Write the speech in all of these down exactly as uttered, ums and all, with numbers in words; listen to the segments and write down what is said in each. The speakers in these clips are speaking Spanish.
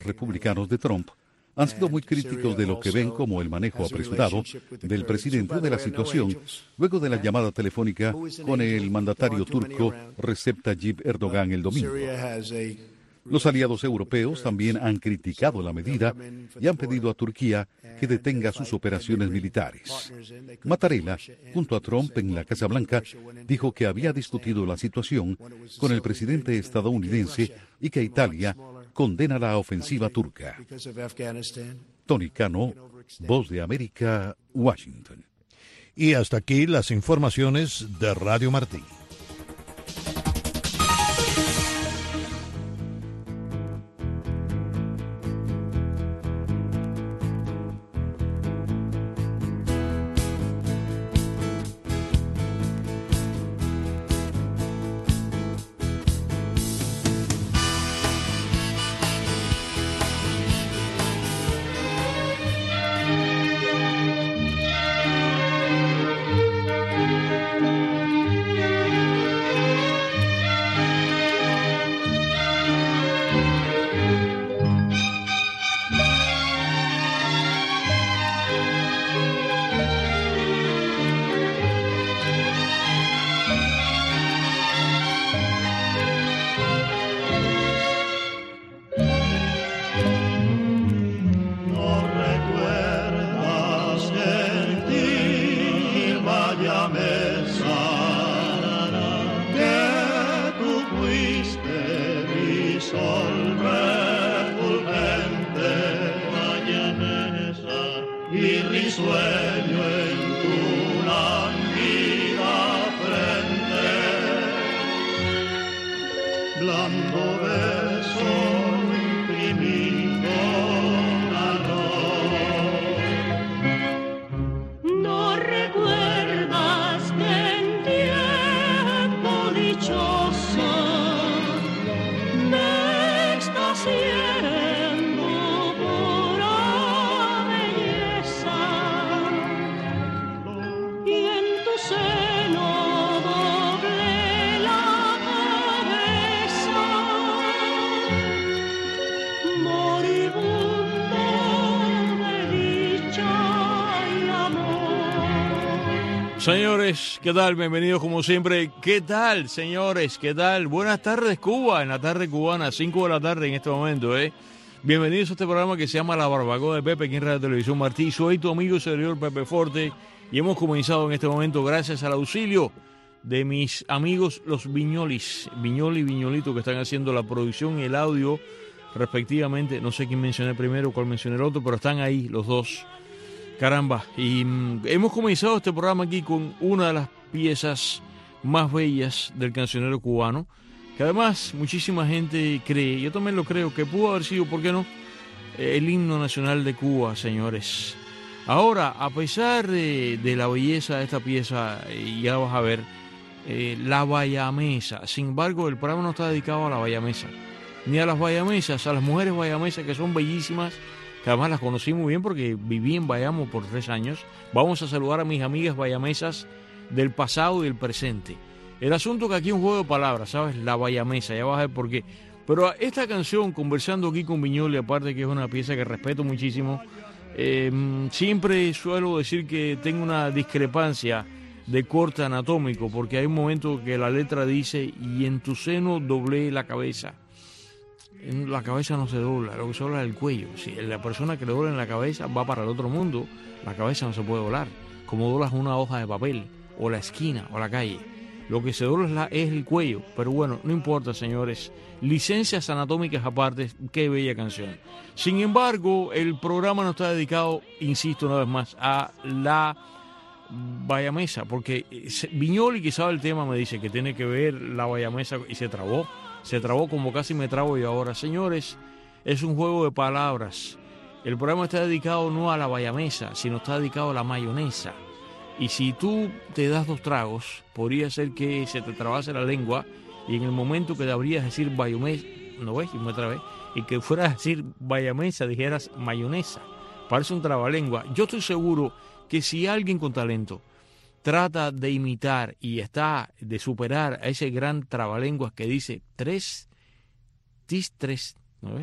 republicanos de Trump han sido muy críticos de lo que ven como el manejo apresurado del presidente de la situación luego de la llamada telefónica con el mandatario turco Recep Tayyip Erdogan el domingo. Los aliados europeos también han criticado la medida y han pedido a Turquía que detenga sus operaciones militares. Mattarella, junto a Trump en la Casa Blanca, dijo que había discutido la situación con el presidente estadounidense y que Italia condena la ofensiva turca. Tony Cano, Voz de América, Washington. Y hasta aquí las informaciones de Radio Martí. Señores, ¿qué tal? Bienvenidos como siempre. ¿Qué tal, señores? ¿Qué tal? Buenas tardes, Cuba, en la tarde cubana, cinco de la tarde en este momento, ¿eh? Bienvenidos a este programa que se llama La Barbacoa de Pepe, aquí en Radio Televisión Martí. Soy tu amigo servidor Pepe Forte y hemos comenzado en este momento gracias al auxilio de mis amigos los Viñolis, Viñoli y Viñolito, que están haciendo la producción y el audio respectivamente. No sé quién mencioné primero, cuál mencioné el otro, pero están ahí los dos. Caramba, y mm, hemos comenzado este programa aquí con una de las piezas más bellas del cancionero cubano, que además muchísima gente cree, yo también lo creo, que pudo haber sido, ¿por qué no?, el himno nacional de Cuba, señores. Ahora, a pesar de, de la belleza de esta pieza, ya vas a ver, eh, la bayamesa, sin embargo, el programa no está dedicado a la bayamesa, ni a las bayamesas, a las mujeres bayamesas que son bellísimas, que además las conocí muy bien porque viví en Bayamo por tres años. Vamos a saludar a mis amigas bayamesas del pasado y del presente. El asunto que aquí es un juego de palabras, ¿sabes? La bayamesa, ya vas a ver por qué. Pero esta canción, conversando aquí con Viñoli, aparte que es una pieza que respeto muchísimo, eh, siempre suelo decir que tengo una discrepancia de corte anatómico, porque hay un momento que la letra dice, y en tu seno doblé la cabeza. La cabeza no se dobla, lo que se dobla es el cuello. Si la persona que le dobla en la cabeza va para el otro mundo, la cabeza no se puede doblar, como doblas una hoja de papel, o la esquina, o la calle. Lo que se dobla es, la, es el cuello, pero bueno, no importa, señores. Licencias anatómicas aparte, qué bella canción. Sin embargo, el programa no está dedicado, insisto una vez más, a la bayamesa, porque Viñoli, que sabe el tema, me dice que tiene que ver la bayamesa y se trabó. Se trabó como casi me trabo yo ahora. Señores, es un juego de palabras. El programa está dedicado no a la bayamesa, sino está dedicado a la mayonesa. Y si tú te das dos tragos, podría ser que se te trabase la lengua y en el momento que deberías decir bayamesa, ¿no ves? Y me trabé, y que fueras a decir bayamesa, dijeras mayonesa. Parece un trabalengua. Yo estoy seguro que si alguien con talento trata de imitar y está de superar a ese gran trabalenguas que dice tres, tis tres, ¿no ves?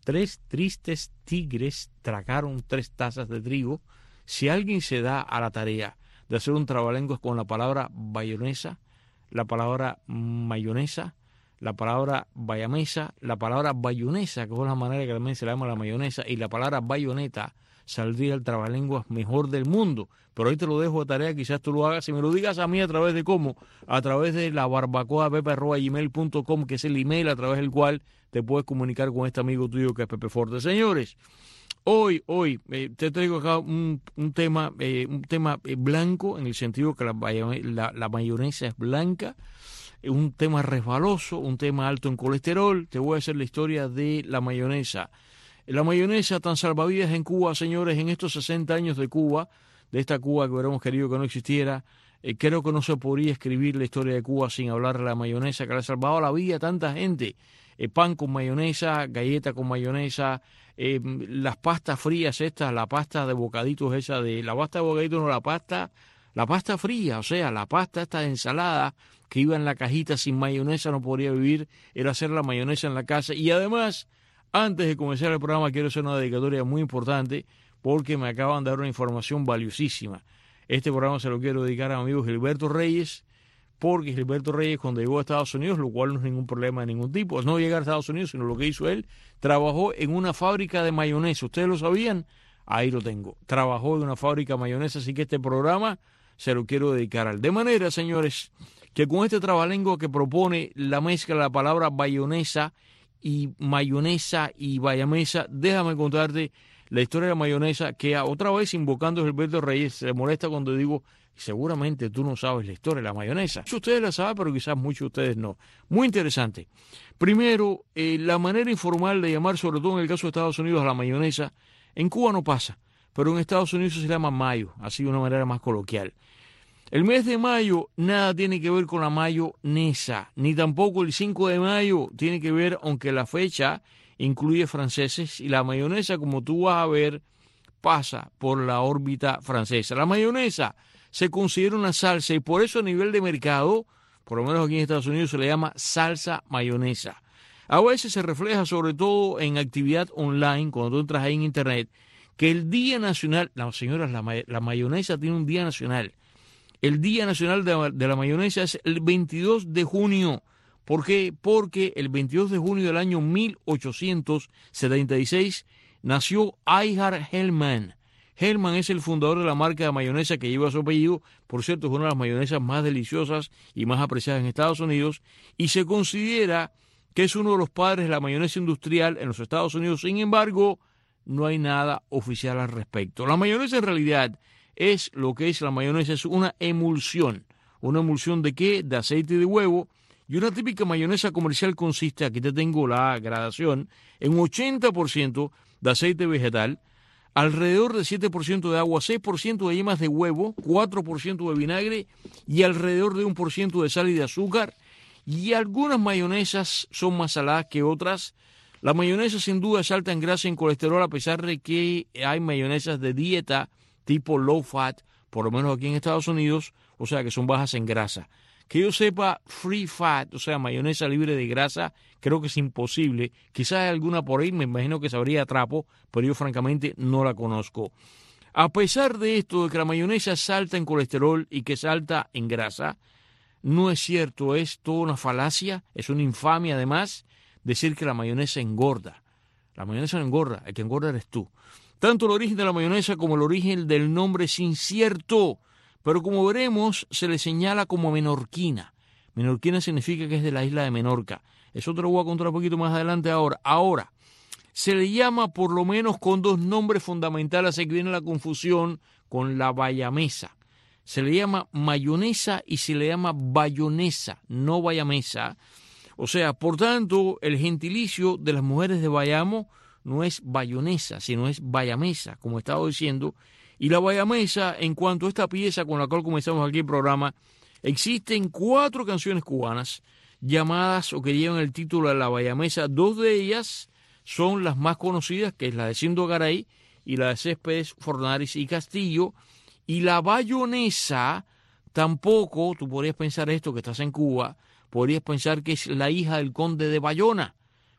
Tres tristes tigres tragaron tres tazas de trigo. Si alguien se da a la tarea de hacer un trabalenguas con la palabra bayonesa, la palabra mayonesa, la palabra bayamesa, la palabra bayonesa, que es la manera que también se le llama la mayonesa, y la palabra bayoneta, saldría el trabalenguas mejor del mundo. Pero ahí te lo dejo de tarea, quizás tú lo hagas. Si me lo digas a mí, a través de cómo, a través de la barbacoa pepe arroba gmail punto com, que es el email a través del cual te puedes comunicar con este amigo tuyo que es Pepe Forte. Señores, hoy, hoy, eh, te traigo acá un, un tema, eh, un tema eh, blanco, en el sentido que la, la, la mayonesa es blanca, un tema resbaloso, un tema alto en colesterol. Te voy a hacer la historia de la mayonesa. La mayonesa tan salvavidas en Cuba, señores, en estos sesenta años de Cuba, de esta Cuba que hubiéramos querido que no existiera, eh, creo que no se podría escribir la historia de Cuba sin hablar de la mayonesa, que le ha salvado la vida a tanta gente. Eh, pan con mayonesa, galleta con mayonesa, eh, las pastas frías estas, la pasta de bocaditos esa de, la pasta de bocaditos no, la pasta, la pasta fría, o sea, la pasta esta de ensalada que iba en la cajita sin mayonesa no podría vivir, era hacer la mayonesa en la casa. Y además, antes de comenzar el programa, quiero hacer una dedicatoria muy importante porque me acaban de dar una información valiosísima. Este programa se lo quiero dedicar a mi amigo Gilberto Reyes, porque Gilberto Reyes, cuando llegó a Estados Unidos, lo cual no es ningún problema de ningún tipo, no llegar a Estados Unidos, sino lo que hizo él, trabajó en una fábrica de mayonesa. ¿Ustedes lo sabían? Ahí lo tengo. Trabajó en una fábrica de mayonesa, así que este programa se lo quiero dedicar a él. De manera, señores, que con este trabalenguas que propone la mezcla de la palabra bayonesa y mayonesa y bayamesa, déjame contarte la historia de la mayonesa, que otra vez invocando a Gilberto Reyes, se molesta cuando digo, seguramente tú no sabes la historia de la mayonesa. Muchos de ustedes la saben, pero quizás muchos de ustedes no. Muy interesante. Primero, eh, la manera informal de llamar, sobre todo en el caso de Estados Unidos, a la mayonesa, en Cuba no pasa, pero en Estados Unidos se llama mayo, así de una manera más coloquial. El mes de mayo nada tiene que ver con la mayonesa, ni tampoco el cinco de mayo tiene que ver, aunque la fecha incluye franceses, y la mayonesa, como tú vas a ver, pasa por la órbita francesa. La mayonesa se considera una salsa y por eso a nivel de mercado, por lo menos aquí en Estados Unidos, se le llama salsa mayonesa. A veces se refleja sobre todo en actividad online, cuando tú entras ahí en internet, que el Día Nacional, no, señoras, la, la mayonesa tiene un Día Nacional. El Día Nacional de, de la Mayonesa es el veintidós de junio. ¿Por qué? Porque el veintidós de junio del año mil ochocientos setenta y seis nació Ira Hellman. Hellman es el fundador de la marca de mayonesa que lleva su apellido. Por cierto, es una de las mayonesas más deliciosas y más apreciadas en Estados Unidos. Y se considera que es uno de los padres de la mayonesa industrial en los Estados Unidos. Sin embargo, no hay nada oficial al respecto. La mayonesa en realidad es lo que es la mayonesa, es una emulsión. ¿Una emulsión de qué? De aceite de huevo. Y una típica mayonesa comercial consiste, aquí te tengo la gradación, en ochenta por ciento de aceite vegetal, alrededor de siete por ciento de agua, seis por ciento de yemas de huevo, cuatro por ciento de vinagre y alrededor de uno por ciento de sal y de azúcar. Y algunas mayonesas son más saladas que otras. La mayonesa sin duda es alta en grasa y en colesterol, a pesar de que hay mayonesas de dieta tipo low fat, por lo menos aquí en Estados Unidos, o sea que son bajas en grasa. Que yo sepa, free fat, o sea, mayonesa libre de grasa, creo que es imposible. Quizás hay alguna por ahí, me imagino que sabría a trapo, pero yo francamente no la conozco. A pesar de esto, de que la mayonesa es alta en colesterol y que es alta en grasa, no es cierto, es toda una falacia, es una infamia además, decir que la mayonesa engorda. La mayonesa no engorda, el que engorda eres tú. Tanto el origen de la mayonesa como el origen del nombre es incierto, pero como veremos, se le señala como menorquina. Menorquina significa que es de la isla de Menorca. Eso te lo voy a contar un poquito más adelante ahora. Ahora, se le llama por lo menos con dos nombres fundamentales, así que viene la confusión con la bayamesa. Se le llama mayonesa y se le llama bayonesa, no bayamesa. O sea, por tanto, el gentilicio de las mujeres de Bayamo no es bayonesa, sino es bayamesa, como he estado diciendo. Y la bayamesa, en cuanto a esta pieza con la cual comenzamos aquí el programa, existen cuatro canciones cubanas llamadas o que llevan el título de la bayamesa. Dos de ellas son las más conocidas, que es la de Cindo Garay y la de Céspedes, Fornaris y Castillo. Y la bayonesa tampoco, tú podrías pensar esto, que estás en Cuba, podrías pensar que es la hija del conde de Bayona,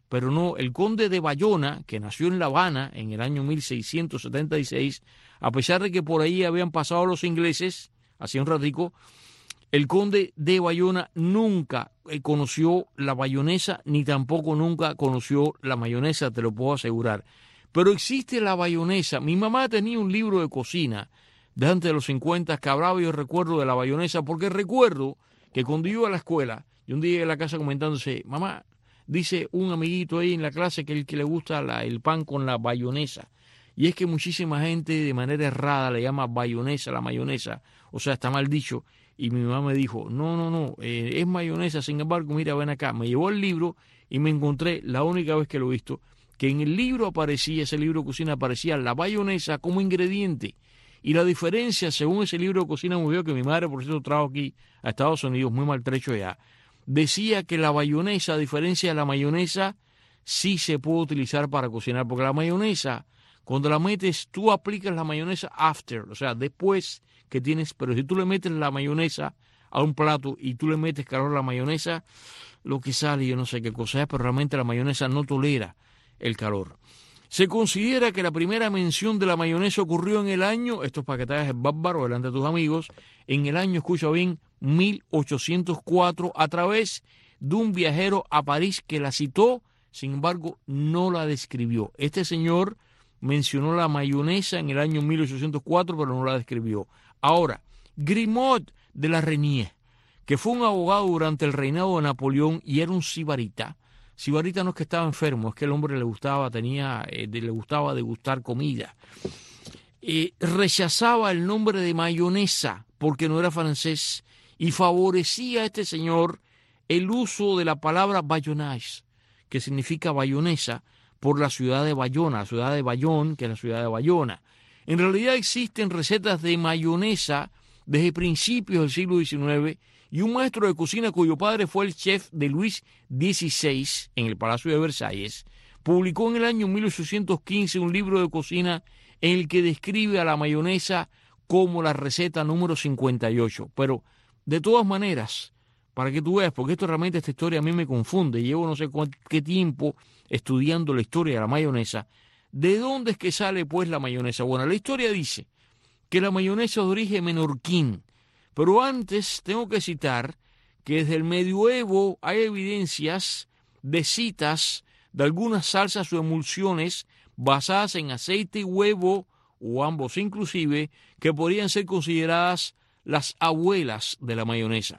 pero no, el conde de Bayona, que nació en La Habana en el año mil seiscientos setenta y seis, a pesar de que por ahí habían pasado los ingleses, hace un ratico, el conde de Bayona nunca conoció la bayonesa, ni tampoco nunca conoció la mayonesa, te lo puedo asegurar. Pero existe la bayonesa. Mi mamá tenía un libro de cocina de antes de los cincuenta, que hablaba, yo recuerdo, de la bayonesa, porque recuerdo que cuando iba a la escuela, yo un día llegué a la casa comentándose, mamá, dice un amiguito ahí en la clase que el que le gusta la, el pan con la bayonesa. Y es que muchísima gente de manera errada le llama bayonesa la mayonesa, o sea, está mal dicho. Y mi mamá me dijo, no, no, no, eh, es mayonesa, sin embargo, mira, ven acá. Me llevó el libro y me encontré, la única vez que lo he visto, que en el libro aparecía, ese libro de cocina, aparecía la bayonesa como ingrediente. Y la diferencia, según ese libro de cocina, muy bien, que mi madre, por cierto, trajo aquí a Estados Unidos, muy maltrecho ya, decía que la bayonesa, a diferencia de la mayonesa, sí se puede utilizar para cocinar, porque la mayonesa, cuando la metes, tú aplicas la mayonesa after, o sea, después que tienes, pero si tú le metes la mayonesa a un plato y tú le metes calor a la mayonesa, lo que sale, yo no sé qué cosa es, pero realmente la mayonesa no tolera el calor. Se considera que la primera mención de la mayonesa ocurrió en el año, esto es para que te hagas el bárbaro delante de tus amigos, en el año, escucha bien, mil ochocientos cuatro, a través de un viajero a París que la citó, sin embargo, no la describió. Este señor mencionó la mayonesa en el año mil ochocientos cuatro, pero no la describió. Ahora, Grimaud de la Reynie, que fue un abogado durante el reinado de Napoleón y era un sibarita. Sibarita no es que estaba enfermo, es que el hombre le gustaba, tenía, eh, le gustaba degustar comida. Eh, rechazaba el nombre de mayonesa porque no era francés y favorecía a este señor el uso de la palabra bayonnage, que significa bayonesa, por la ciudad de Bayona, la ciudad de Bayonne, que es la ciudad de Bayona. En realidad existen recetas de mayonesa desde principios del siglo diecinueve y un maestro de cocina cuyo padre fue el chef de Luis dieciséis en el Palacio de Versalles, publicó en el año mil ochocientos quince un libro de cocina en el que describe a la mayonesa como la receta número cincuenta y ocho. Pero, de todas maneras, para que tú veas, porque esto realmente, esta historia a mí me confunde, llevo no sé qué tiempo estudiando la historia de la mayonesa. ¿De dónde es que sale pues la mayonesa? Bueno, la historia dice que la mayonesa es de origen menorquín, pero antes tengo que citar que desde el medioevo hay evidencias de citas de algunas salsas o emulsiones basadas en aceite y huevo, o ambos inclusive, que podrían ser consideradas las abuelas de la mayonesa.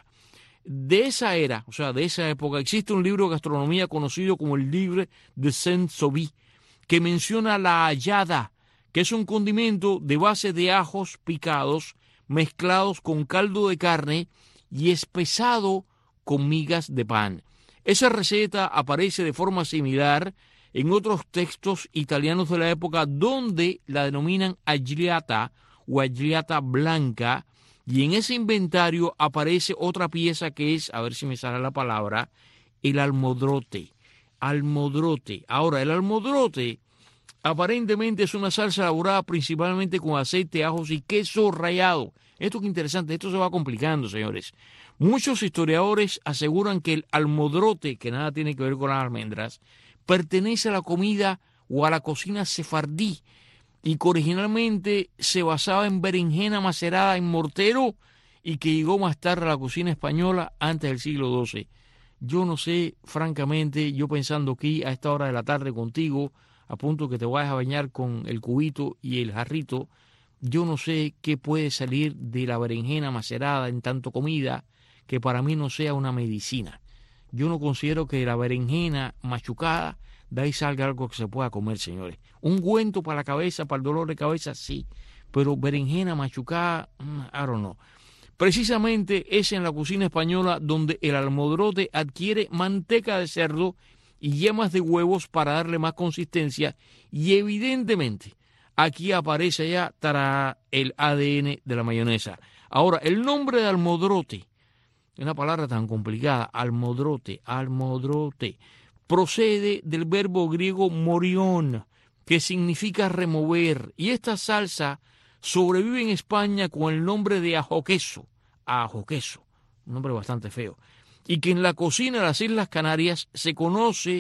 De esa era, o sea, de esa época, existe un libro de gastronomía conocido como el Livre de Saint-Sauvy, que menciona la hallada, que es un condimento de base de ajos picados mezclados con caldo de carne y espesado con migas de pan. Esa receta aparece de forma similar en otros textos italianos de la época, donde la denominan agliata o agliata blanca, y en ese inventario aparece otra pieza que es, a ver si me sale la palabra, el almodrote. Almodrote. Ahora, el almodrote aparentemente es una salsa elaborada principalmente con aceite, ajos y queso rallado. Esto es interesante, esto se va complicando, señores. Muchos historiadores aseguran que el almodrote, que nada tiene que ver con las almendras, pertenece a la comida o a la cocina sefardí, y que originalmente se basaba en berenjena macerada en mortero y que llegó más tarde a la cocina española antes del siglo doce. Yo no sé, francamente, yo pensando aquí a esta hora de la tarde contigo, a punto que te vayas a bañar con el cubito y el jarrito, yo no sé qué puede salir de la berenjena macerada en tanto comida que para mí no sea una medicina. Yo no considero que la berenjena machucada de ahí salga algo que se pueda comer, señores. Un ungüento para la cabeza, para el dolor de cabeza, sí, pero berenjena machucada, I don't know. Precisamente es en la cocina española donde el almodrote adquiere manteca de cerdo y yemas de huevos para darle más consistencia, y evidentemente aquí aparece ya tará, el A D N de la mayonesa. Ahora, el nombre de almodrote, una palabra tan complicada, almodrote, almodrote, procede del verbo griego morión, que significa remover, y esta salsa sobrevive en España con el nombre de ajo queso, ajo queso, un nombre bastante feo, y que en la cocina de las Islas Canarias se conoce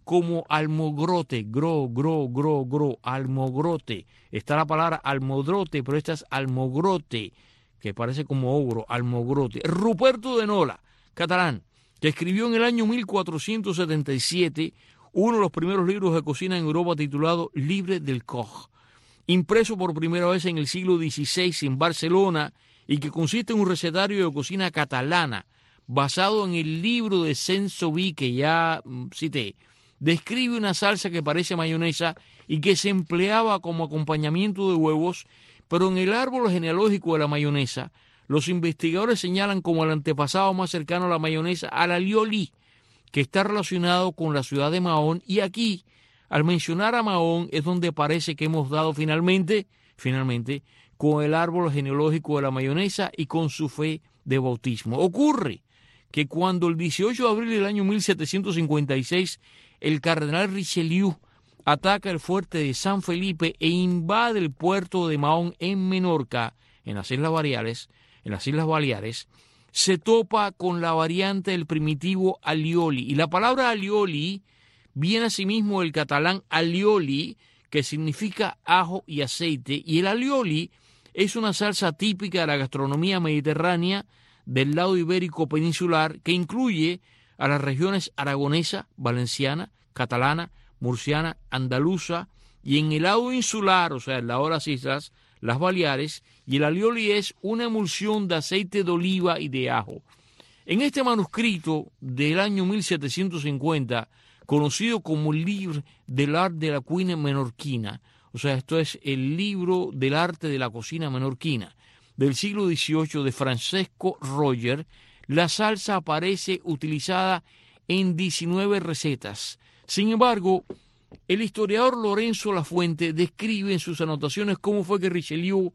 como almogrote, gro, gro, gro, gro, almogrote. Está la palabra almodrote, pero esta es almogrote, que parece como ogro, almogrote. Ruperto de Nola, catalán, que escribió en el año mil cuatrocientos setenta y siete uno de los primeros libros de cocina en Europa titulado Livre del Koch, impreso por primera vez en el siglo dieciséis en Barcelona y que consiste en un recetario de cocina catalana basado en el libro de Saint-Sauvy que ya cité. Describe una salsa que parece mayonesa y que se empleaba como acompañamiento de huevos, pero en el árbol genealógico de la mayonesa, los investigadores señalan como el antepasado más cercano a la mayonesa al alioli, que está relacionado con la ciudad de Mahón, y aquí, al mencionar a Mahón, es donde parece que hemos dado finalmente, finalmente, con el árbol genealógico de la mayonesa y con su fe de bautismo. Ocurre que cuando el dieciocho de abril del año mil setecientos cincuenta y seis el cardenal Richelieu ataca el fuerte de San Felipe e invade el puerto de Mahón en Menorca, en las Islas Baleares, en las Islas Baleares, se topa con la variante del primitivo alioli. Y la palabra alioli viene asimismo del catalán alioli, que significa ajo y aceite, y el alioli es una salsa típica de la gastronomía mediterránea del lado ibérico peninsular que incluye a las regiones aragonesa, valenciana, catalana, murciana, andaluza, y en el lado insular, o sea, en lado de las islas, las Baleares, y el alioli es una emulsión de aceite de oliva y de ajo. En este manuscrito del año mil setecientos cincuenta, conocido como el Livre de l'Art de la Cuina Menorquina, o sea, esto es el libro del arte de la cocina menorquina, del siglo dieciocho de Francesco Roger, la salsa aparece utilizada en diecinueve recetas. Sin embargo, el historiador Lorenzo Lafuente describe en sus anotaciones cómo fue que Richelieu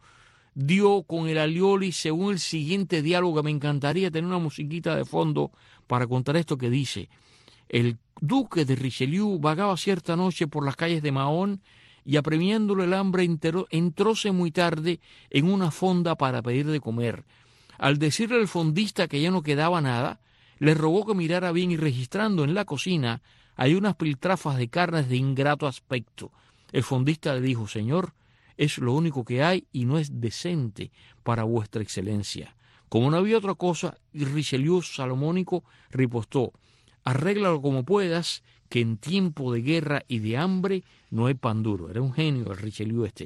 dio con el alioli según el siguiente diálogo. Me encantaría tener una musiquita de fondo para contar esto que dice: el duque de Richelieu vagaba cierta noche por las calles de Mahón y, apremiándole el hambre, entró, entróse muy tarde en una fonda para pedir de comer. Al decirle al fondista que ya no quedaba nada, le rogó que mirara bien y, registrando en la cocina, hay unas piltrafas de carnes de ingrato aspecto. El fondista le dijo: señor, es lo único que hay y no es decente para vuestra excelencia. Como no había otra cosa, Richelieu salomónico ripostó: arréglalo como puedas, que en tiempo de guerra y de hambre no hay pan duro. Era un genio el Richelieu este.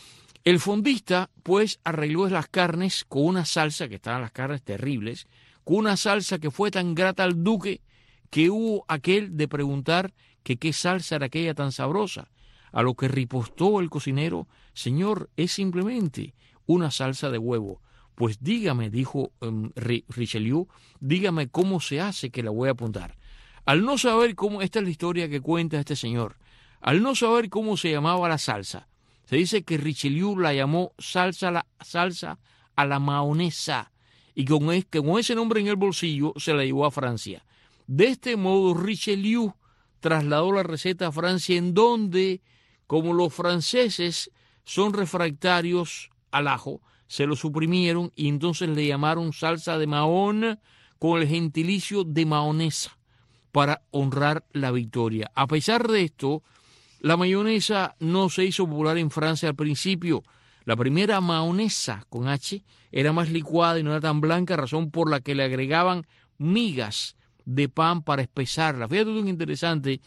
El fondista, pues, arregló las carnes con una salsa, que estaban las carnes terribles, con una salsa que fue tan grata al duque que hubo aquel de preguntar que qué salsa era aquella tan sabrosa, a lo que ripostó el cocinero: señor, es simplemente una salsa de huevo. Pues dígame, dijo um, Richelieu, dígame cómo se hace, que la voy a apuntar. Al no saber cómo, esta es la historia que cuenta este señor, al no saber cómo se llamaba la salsa, se dice que Richelieu la llamó salsa, la, salsa a la mahonesa, y con, es, que con ese nombre en el bolsillo se la llevó a Francia. De este modo, Richelieu trasladó la receta a Francia, en donde, como los franceses son refractarios al ajo, se lo suprimieron y entonces le llamaron salsa de Mahón con el gentilicio de mahonesa para honrar la victoria. A pesar de esto, la mayonesa no se hizo popular en Francia al principio. La primera mahonesa con H era más licuada y no era tan blanca, razón por la que le agregaban migas de pan para espesarla. Fíjate tú, interesante.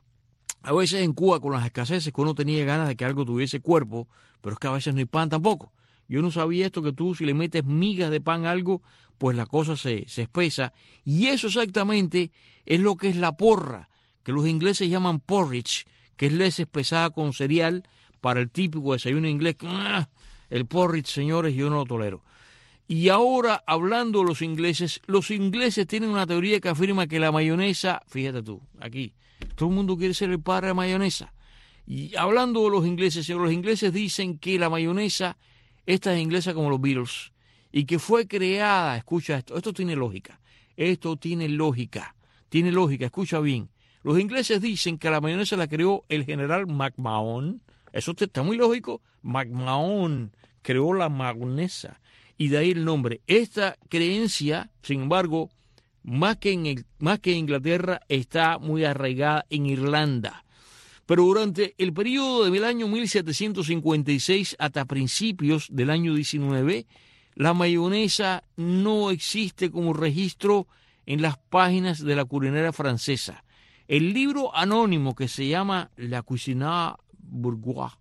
A veces en Cuba, con las escaseces, que uno tenía ganas de que algo tuviese cuerpo, pero es que a veces no hay pan tampoco. Yo no sabía esto, que tú si le metes migas de pan a algo, pues la cosa se, se espesa. Y eso exactamente es lo que es la porra, que los ingleses llaman porridge, que es leche espesada con cereal para el típico desayuno inglés. El porridge, señores, yo no lo tolero. Y ahora, hablando de los ingleses, los ingleses tienen una teoría que afirma que la mayonesa, fíjate tú, aquí, todo el mundo quiere ser el padre de la mayonesa. Y hablando de los ingleses, los ingleses dicen que la mayonesa, esta es inglesa como los Beatles, y que fue creada, escucha esto, esto tiene lógica, esto tiene lógica, tiene lógica, escucha bien. Los ingleses dicen que la mayonesa la creó el general McMahon, eso está muy lógico, McMahon creó la mayonesa, y de ahí el nombre. Esta creencia, sin embargo, más que en, el, más que en Inglaterra, está muy arraigada en Irlanda. Pero durante el periodo del año mil setecientos cincuenta y seis hasta principios del año diecinueve, la mayonesa no existe como registro en las páginas de la culinaria francesa. El libro anónimo que se llama La Cuisine Bourgeoise,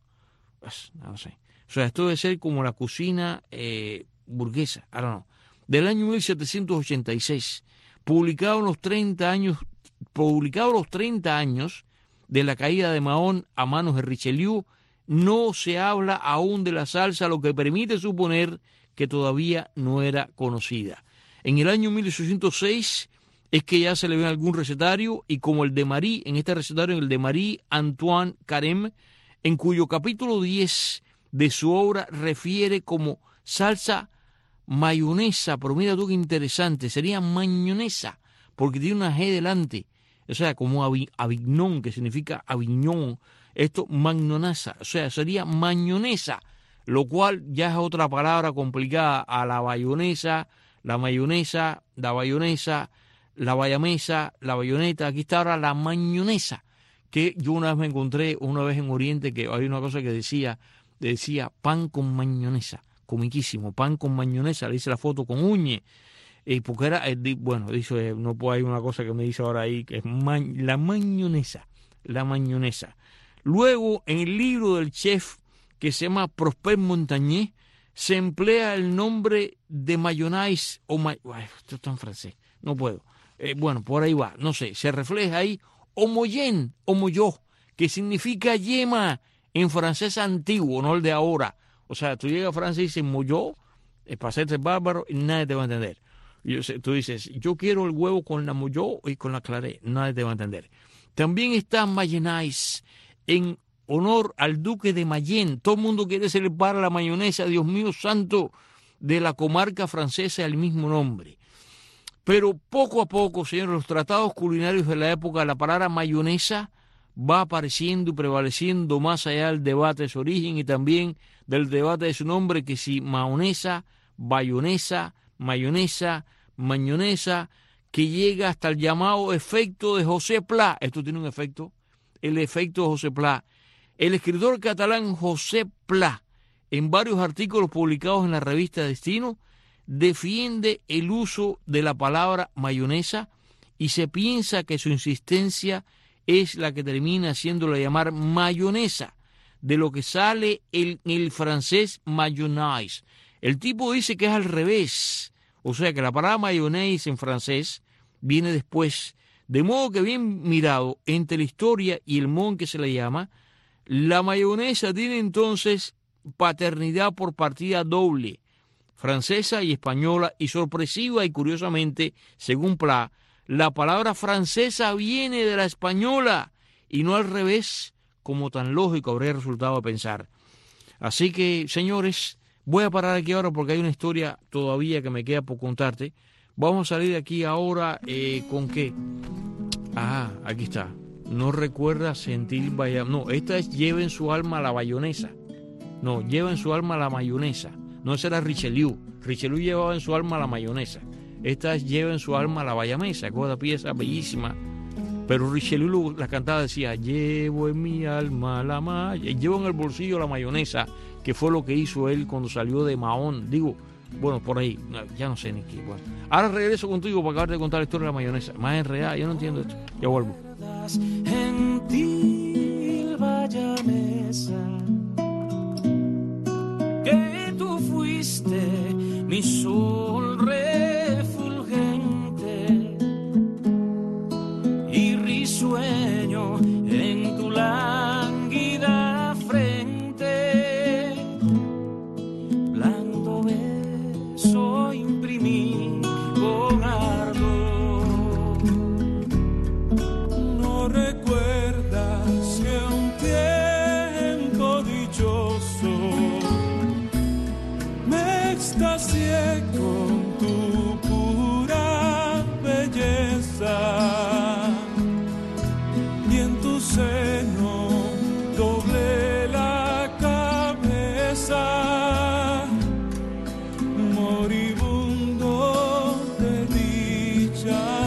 no sé, o sea, esto debe ser como la cocina eh, burguesa, I don't know, del año mil setecientos ochenta y seis, publicado en los treinta años, publicado los treinta años de la caída de Mahón a manos de Richelieu. No se habla aún de la salsa, lo que permite suponer que todavía no era conocida. En el año mil ochocientos seis es que ya se le ve algún recetario, y como el de Marie, en este recetario, el de Marie Antoine Carême, en cuyo capítulo diez de su obra refiere como salsa mayonesa, pero mira tú qué interesante, sería mayonesa, porque tiene una G delante, o sea, como Avignon, que significa Aviñón, esto magnonasa, o sea, sería mayonesa, lo cual ya es otra palabra complicada a la bayonesa, la mayonesa, la bayonesa, la bayamesa, la bayoneta. Aquí está ahora la mayonesa, que yo una vez me encontré, una vez en Oriente, que hay una cosa que decía, decía pan con mayonesa, comiquísimo, pan con mayonesa, le hice la foto con uñe, eh, porque era, eh, bueno, dice, no puedo, hay una cosa que me dice ahora ahí, que es ma, la mayonesa, la mayonesa. Luego, en el libro del chef, que se llama Prosper Montagné, se emplea el nombre de mayonnaise, o may... Ay, esto está en francés, no puedo. Eh, bueno, por ahí va, no sé, se refleja ahí homoyen, homoyo, que significa yema en francés antiguo, no el de ahora. O sea, tú llegas a Francia y dices moyo, es para hacerte bárbaro, y nadie te va a entender. Yo sé, tú dices, yo quiero el huevo con la moyo y con la claré, nadie te va a entender. También está mayonnaise, en honor al duque de Mayenne. Todo el mundo quiere celebrar la mayonesa, Dios mío santo, de la comarca francesa del mismo nombre. Pero poco a poco, señores, los tratados culinarios de la época, la palabra mayonesa va apareciendo y prevaleciendo más allá del debate de su origen y también del debate de su nombre, que si maonesa, bayonesa, mayonesa, mayonesa, que llega hasta el llamado efecto de José Pla. Esto tiene un efecto, el efecto de José Pla. El escritor catalán José Pla, en varios artículos publicados en la revista Destino, defiende el uso de la palabra mayonesa y se piensa que su insistencia es la que termina haciéndola llamar mayonesa, de lo que sale el, el francés mayonnaise. El tipo dice que es al revés, o sea que la palabra mayonnaise en francés viene después, de modo que bien mirado entre la historia y el modo en que se le llama, la mayonesa tiene entonces paternidad por partida doble, francesa y española, y sorpresiva y curiosamente, según Pla, la palabra francesa viene de la española y no al revés, como tan lógico habría resultado pensar. Así que, señores, voy a parar aquí ahora porque hay una historia todavía que me queda por contarte. Vamos a salir de aquí ahora eh, con qué. Ah, aquí está. No recuerda sentir vaya. No, esta es lleva en su alma la bayonesa. No, lleva en su alma la mayonesa. No, esa era Richelieu. Richelieu llevaba en su alma la mayonesa. Esta es lleva en su alma la bayamesa, que es una pieza bellísima. Pero Richelieu la cantaba, decía, llevo en mi alma la mayonesa. Llevo en el bolsillo la mayonesa, que fue lo que hizo él cuando salió de Mahón. Digo, bueno, por ahí, ya no sé ni qué. Bueno. Ahora regreso contigo para acabar de contar la historia de la mayonesa. Más enredada, yo no entiendo esto. Ya vuelvo. Gentil bayamesa, que tú fuiste mi sol refulgente y risueño en tu lánguida frente, blando beso imprimí con ardor. No recuerdas que un tiempo dichoso me extasié con tu pura belleza y en tu seno doblé la cabeza, moribundo de dicha.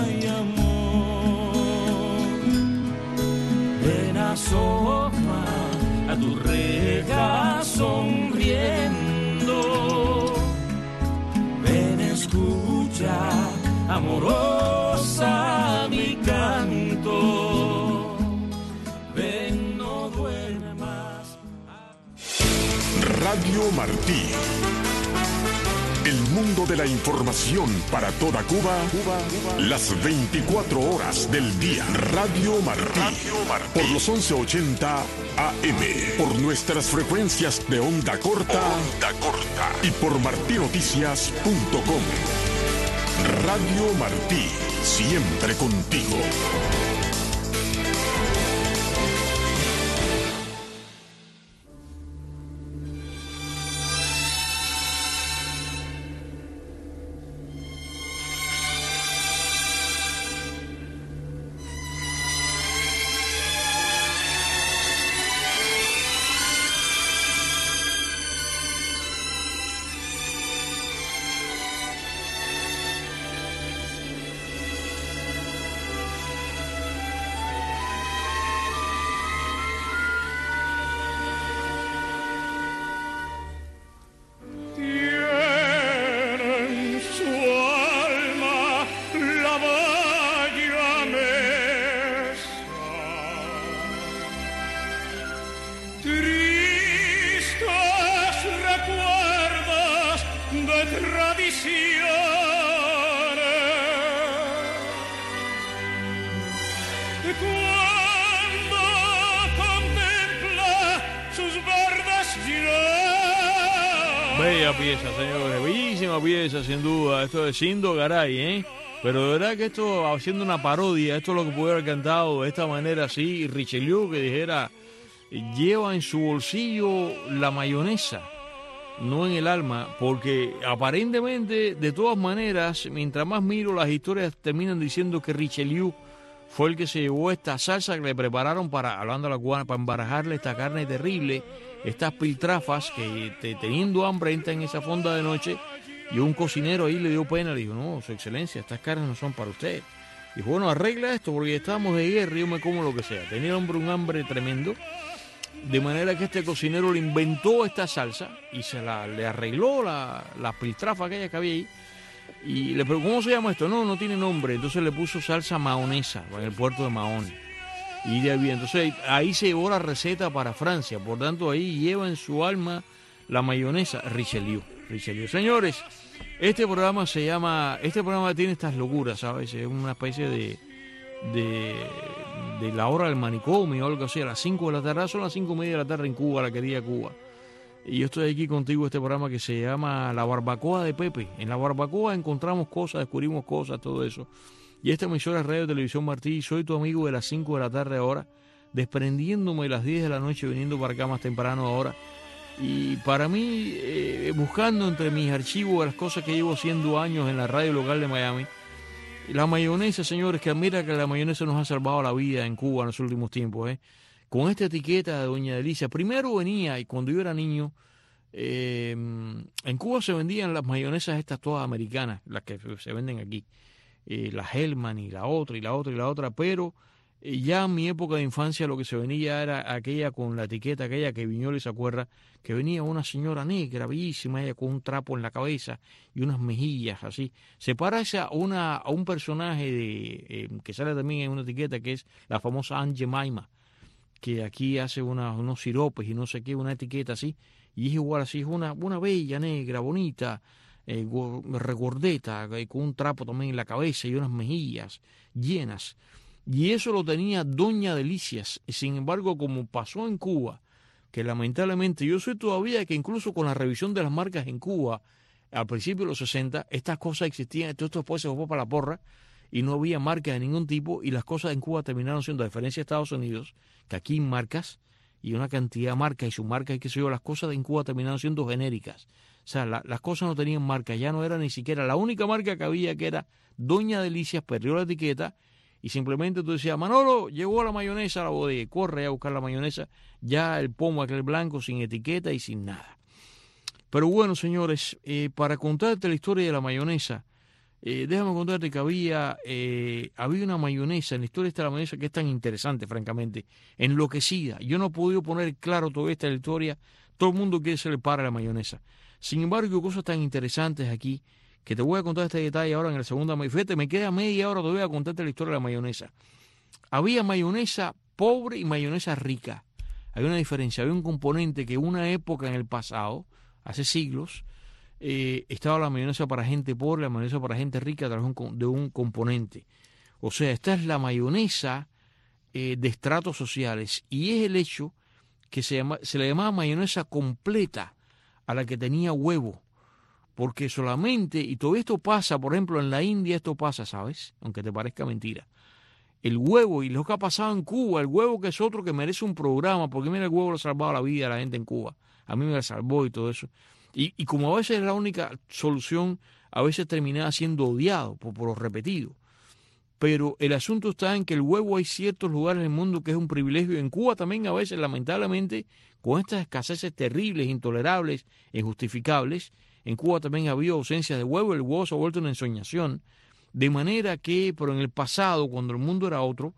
amorosa mi canto. Ven, no duermas. Radio Martí. El mundo de la información para toda Cuba, Cuba, Cuba, las veinticuatro horas del día. Radio Martí. Radio Martí. Por los once ochenta A M. Por nuestras frecuencias de onda corta. Onda corta. Y por martí noticias punto com. Radio Martí. Siempre contigo. Bella pieza, señores, bellísima pieza, sin duda. Esto es Sindo Garay, ¿eh? Pero de verdad que esto, haciendo una parodia, esto es lo que pudiera haber cantado de esta manera así, Richelieu, que dijera, lleva en su bolsillo la mayonesa, no en el alma, porque aparentemente, de todas maneras, mientras más miro, las historias terminan diciendo que Richelieu fue el que se llevó esta salsa que le prepararon para, hablando a la cubana, para embarajarle esta carne terrible, estas piltrafas que te, teniendo hambre entran en esa fonda de noche, y un cocinero ahí le dio pena, le dijo, no, su excelencia, estas carnes no son para usted. Dijo, bueno, arregla esto porque estamos de guerra y yo me como lo que sea. Tenía el hombre un hambre tremendo, de manera que este cocinero le inventó esta salsa y se la le arregló la, la piltrafa aquella que había ahí. Y le preguntó, ¿cómo se llama esto? No, no tiene nombre. Entonces le puso salsa mahonesa en el puerto de Mahón. Y de ahí, entonces ahí se llevó la receta para Francia. Por tanto, ahí lleva en su alma la mayonesa Richelieu. Richelieu. Señores, este programa se llama, este programa tiene estas locuras, ¿sabes? Es una especie de, de, de la hora del manicomio o algo así. A las cinco de la tarde, son las cinco y media de la tarde en Cuba, la querida Cuba. Y yo estoy aquí contigo, este programa que se llama La Barbacoa de Pepe. En La Barbacoa encontramos cosas, descubrimos cosas, todo eso. Y esta emisora es Radio Televisión Martí, soy tu amigo de las cinco de la tarde ahora, desprendiéndome de las diez de la noche, viniendo para acá más temprano ahora. Y para mí, eh, buscando entre mis archivos las cosas que llevo haciendo años en la radio local de Miami, la mayonesa, señores, que admira que la mayonesa nos ha salvado la vida en Cuba en los últimos tiempos, ¿eh? Con esta etiqueta de Doña Delicia. Primero venía, y cuando yo era niño, eh, en Cuba se vendían las mayonesas estas todas americanas, las que se venden aquí. Eh, la Hellman y la otra y la otra y la otra, pero eh, ya en mi época de infancia lo que se venía era aquella con la etiqueta, aquella que Viñoles se acuerda, que venía una señora negra, bellísima, ella con un trapo en la cabeza y unas mejillas así. Se parece a, una, a un personaje de, eh, que sale también en una etiqueta que es la famosa Aunt Jemima, que aquí hace una, unos siropes y no sé qué, una etiqueta así, y es igual así, es una, una bella negra, bonita, Eh, regordeta, eh, con un trapo también en la cabeza y unas mejillas llenas, y eso lo tenía Doña Delicias. Sin embargo, como pasó en Cuba, que lamentablemente yo soy todavía que incluso con la revisión de las marcas en Cuba al principio de los sesenta, estas cosas existían, todo esto después se fue para la porra y no había marcas de ningún tipo, y las cosas en Cuba terminaron siendo, a diferencia de Estados Unidos, que aquí marcas y una cantidad de marcas y submarcas y qué sé yo, las cosas en Cuba terminaron siendo genéricas. O sea, la, las cosas no tenían marca, ya no era ni siquiera, la única marca que había, que era Doña Delicias, perdió la etiqueta y simplemente tú decías, Manolo, llegó la mayonesa a la bodega, corre a buscar la mayonesa, ya el pomo aquel blanco sin etiqueta y sin nada. Pero bueno, señores, eh, para contarte la historia de la mayonesa, eh, déjame contarte que había, eh, había una mayonesa, en la historia de la mayonesa que es tan interesante, francamente, enloquecida. Yo no he podido poner claro toda esta historia, todo el mundo quiere se le para la mayonesa. Sin embargo, hay cosas tan interesantes aquí que te voy a contar este detalle ahora en el segundo. Fíjate, me queda media hora todavía a contarte la historia de la mayonesa. Había mayonesa pobre y mayonesa rica. Hay una diferencia, había un componente que una época en el pasado, hace siglos, eh, estaba la mayonesa para gente pobre, la mayonesa para gente rica a través de un, de un componente. O sea, esta es la mayonesa eh, de estratos sociales, y es el hecho que se, llama, se le llamaba mayonesa completa a la que tenía huevo, porque solamente, y todo esto pasa, por ejemplo, en la India esto pasa, ¿sabes? Aunque te parezca mentira. El huevo, y lo que ha pasado en Cuba, el huevo que es otro que merece un programa, porque mira, el huevo le ha salvado la vida a la gente en Cuba. A mí me la salvó y todo eso. Y, y como a veces es la única solución, a veces terminaba siendo odiado por, por lo repetido. Pero el asunto está en que el huevo hay ciertos lugares en el mundo que es un privilegio. En Cuba también a veces, lamentablemente, con estas escaseces terribles, intolerables, injustificables, en Cuba también ha habido ausencia de huevo. El huevo se ha vuelto una ensoñación. De manera que, pero en el pasado, cuando el mundo era otro,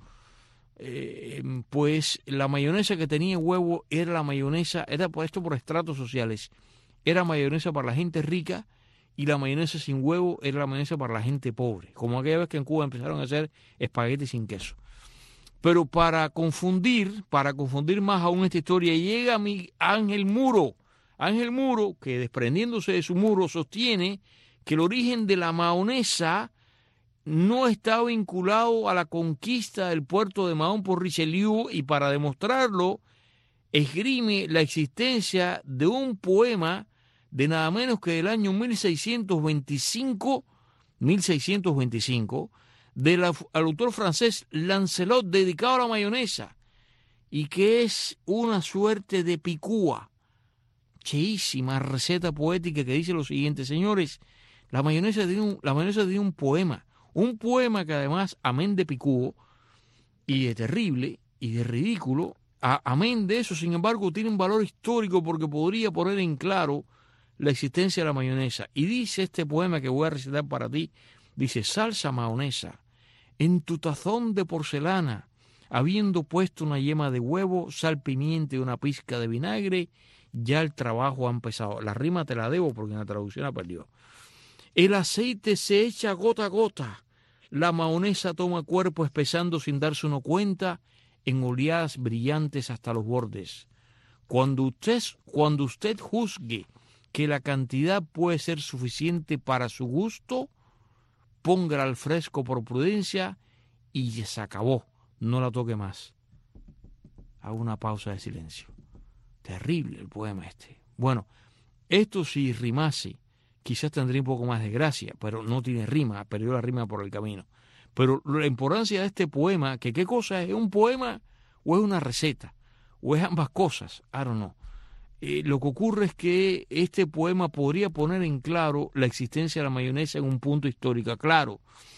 eh, pues la mayonesa que tenía huevo era la mayonesa, era por esto por estratos sociales, era mayonesa para la gente rica, y la mayonesa sin huevo era la mayonesa para la gente pobre, como aquella vez que en Cuba empezaron a hacer espaguetis sin queso. Pero para confundir, para confundir más aún esta historia, llega mi Ángel Muro, Ángel Muro, que desprendiéndose de su muro sostiene que el origen de la mayonesa no está vinculado a la conquista del puerto de Mahón por Richelieu, y para demostrarlo esgrime la existencia de un poema de nada menos que del año mil seiscientos veinticinco, mil seiscientos veinticinco, del autor francés Lancelot, dedicado a la mayonesa, y que es una suerte de picúa. Cheísima receta poética que dice lo siguiente: señores, la mayonesa tiene un, la mayonesa tiene un poema, un poema que además, amén de picúo y de terrible y de ridículo, a, amén de eso, sin embargo, tiene un valor histórico porque podría poner en claro la existencia de la mayonesa. Y dice este poema que voy a recitar para ti, dice: salsa mayonesa, en tu tazón de porcelana, habiendo puesto una yema de huevo, sal, pimienta y una pizca de vinagre, ya el trabajo ha empezado. La rima te la debo porque en la traducción la perdió. El aceite se echa gota a gota, la mayonesa toma cuerpo espesando sin darse uno cuenta, en oleadas brillantes hasta los bordes. Cuando usted, cuando usted juzgue que la cantidad puede ser suficiente para su gusto, póngala al fresco por prudencia y se acabó, no la toque más. Hago una pausa de silencio. Terrible el poema este. Bueno, esto si rimase, quizás tendría un poco más de gracia, pero no tiene rima, perdió la rima por el camino. Pero la importancia de este poema, que qué cosa es, ¿es un poema o es una receta? ¿O es ambas cosas? I don't know. Eh, lo que ocurre es que este poema podría poner en claro la existencia de la mayonesa en un punto histórico. Claro,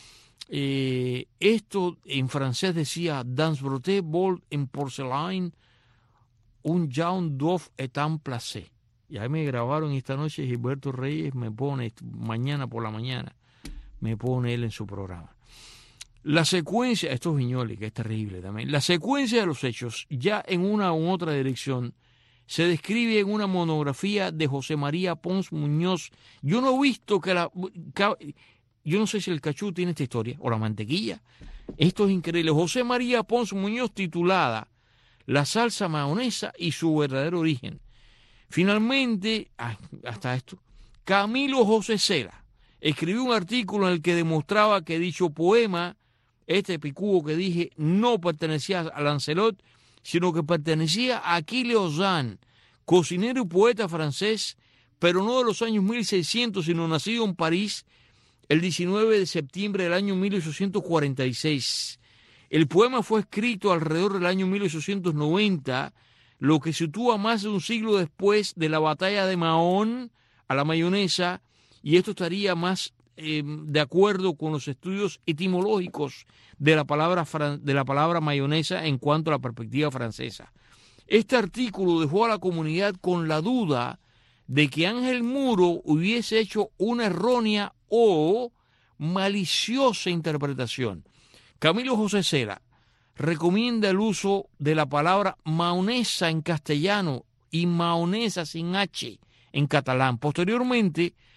eh, esto en francés decía dans broté bol en porcelain un jaune d'oeuf est un placé. Y ahí me grabaron esta noche Gilberto Reyes, me pone mañana por la mañana, me pone él en su programa. La secuencia, esto es Viñoly, que es terrible también, la secuencia de los hechos, ya en una u otra dirección, se describe en una monografía de José María Pons Muñoz. Yo no he visto que la... Que, yo no sé si el cachú tiene esta historia, o la mantequilla. Esto es increíble. José María Pons Muñoz, titulada La salsa mayonesa y su verdadero origen. Finalmente, hasta esto, Camilo José Cela escribió un artículo en el que demostraba que dicho poema, este picúo que dije, no pertenecía a Lancelot, sino que pertenecía a Achille Ozanne, cocinero y poeta francés, pero no de los años mil seiscientos, sino nacido en París el diecinueve de septiembre del año mil ochocientos cuarenta y seis. El poema fue escrito alrededor del año mil ochocientos noventa, lo que sitúa más de un siglo después de la batalla de Mahón a la mayonesa, y esto estaría más eh, de acuerdo con los estudios etimológicos de la palabra de la palabra mayonesa en cuanto a la perspectiva francesa. Este artículo dejó a la comunidad con la duda de que Ángel Muro hubiese hecho una errónea o maliciosa interpretación. Camilo José Cela recomienda el uso de la palabra mayonesa en castellano y mayonesa sin H en catalán. Posteriormente,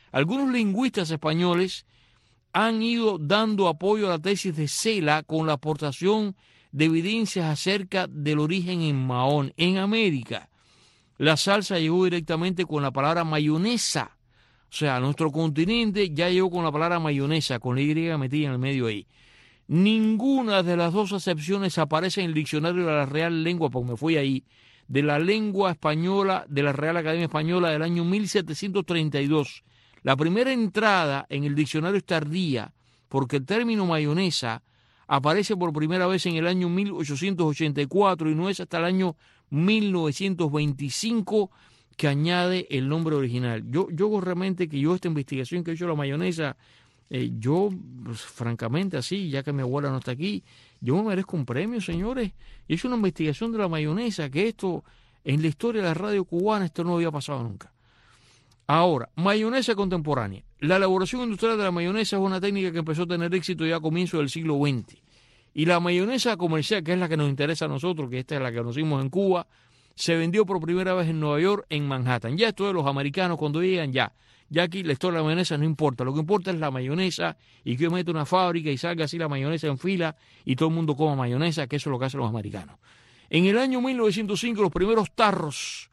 Algunos lingüistas españoles han ido dando apoyo a la tesis de Cela con la aportación de evidencias acerca del origen en Mahón, en América. La salsa llegó directamente con la palabra mayonesa. O sea, nuestro continente ya llegó con la palabra mayonesa, con la Y metida en el medio ahí. Ninguna de las dos acepciones aparece en el diccionario de la Real Lengua, porque me fui ahí, de la lengua española, de la Real Academia Española del año mil setecientos treinta y dos. La primera entrada en el diccionario es tardía, porque el término mayonesa aparece por primera vez en el año mil ochocientos ochenta y cuatro y no es hasta el año mil novecientos veinticinco que añade el nombre original. Yo, yo realmente que yo esta investigación que he hecho de la mayonesa, eh, yo pues, francamente así, ya que mi abuela no está aquí, yo me merezco un premio, señores. He hecho una investigación de la mayonesa, que esto en la historia de la radio cubana esto no había pasado nunca. Ahora, mayonesa contemporánea. La elaboración industrial de la mayonesa es una técnica que empezó a tener éxito ya a comienzos del siglo veinte. Y la mayonesa comercial, que es la que nos interesa a nosotros, que esta es la que conocimos en Cuba, se vendió por primera vez en Nueva York, en Manhattan. Ya esto de los americanos cuando llegan, ya. Ya aquí la historia de la mayonesa no importa. Lo que importa es la mayonesa y que yo meta una fábrica y salga así la mayonesa en fila y todo el mundo coma mayonesa, que eso es lo que hacen los americanos. En el año mil novecientos cinco, los primeros tarros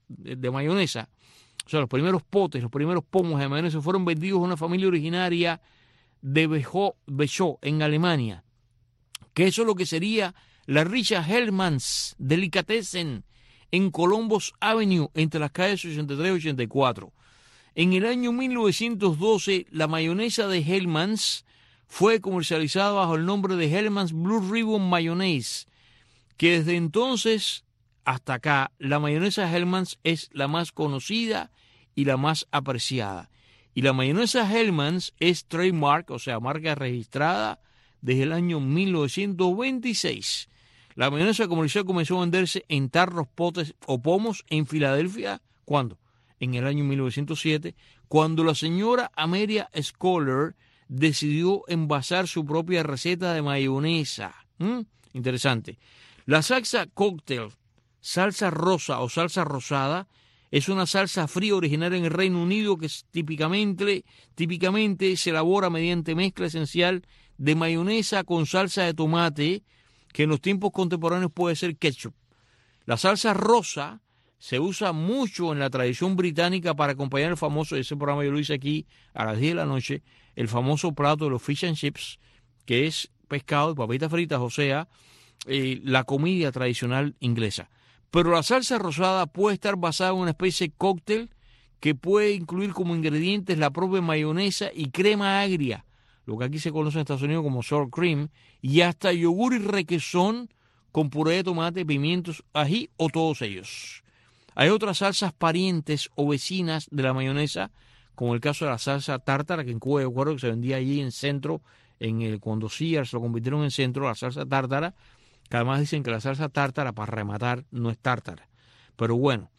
de mayonesa, o sea, los primeros potes, los primeros pomos de mayonesa fueron vendidos a una familia originaria de Bechó, en Alemania, que eso es lo que sería la Richard Hellmann's Delicatessen en Columbus Avenue, entre las calles ochenta y tres y ochenta y cuatro. En el año mil novecientos doce, la mayonesa de Hellmann's fue comercializada bajo el nombre de Hellmann's Blue Ribbon Mayonnaise, que desde entonces hasta acá, la mayonesa Hellmann's es la más conocida y la más apreciada. Y la mayonesa Hellmann's es trademark, o sea, marca registrada desde el año mil novecientos veintiséis. La mayonesa comercial comenzó a venderse en tarros, potes o pomos en Filadelfia, ¿cuándo? En el año mil novecientos siete, cuando la señora Amelia Scholar decidió envasar su propia receta de mayonesa. ¿Mm? Interesante. La salsa cóctel, salsa rosa o salsa rosada, es una salsa fría originaria en el Reino Unido que típicamente, típicamente se elabora mediante mezcla esencial de mayonesa con salsa de tomate, que en los tiempos contemporáneos puede ser ketchup. La salsa rosa se usa mucho en la tradición británica para acompañar el famoso, ese programa yo lo hice aquí a las diez de la noche, el famoso plato de los fish and chips, que es pescado y papitas fritas, o sea, eh, la comida tradicional inglesa. Pero la salsa rosada puede estar basada en una especie de cóctel que puede incluir como ingredientes la propia mayonesa y crema agria, lo que aquí se conoce en Estados Unidos como sour cream, y hasta yogur y requesón con puré de tomate, pimientos, ají o todos ellos. Hay otras salsas parientes o vecinas de la mayonesa, como el caso de la salsa tártara, que en Cuba yo recuerdo que se vendía allí en centro, en el, cuando Sears lo convirtieron en centro, la salsa tártara, que además dicen que la salsa tártara, para rematar, no es tártara. Pero bueno,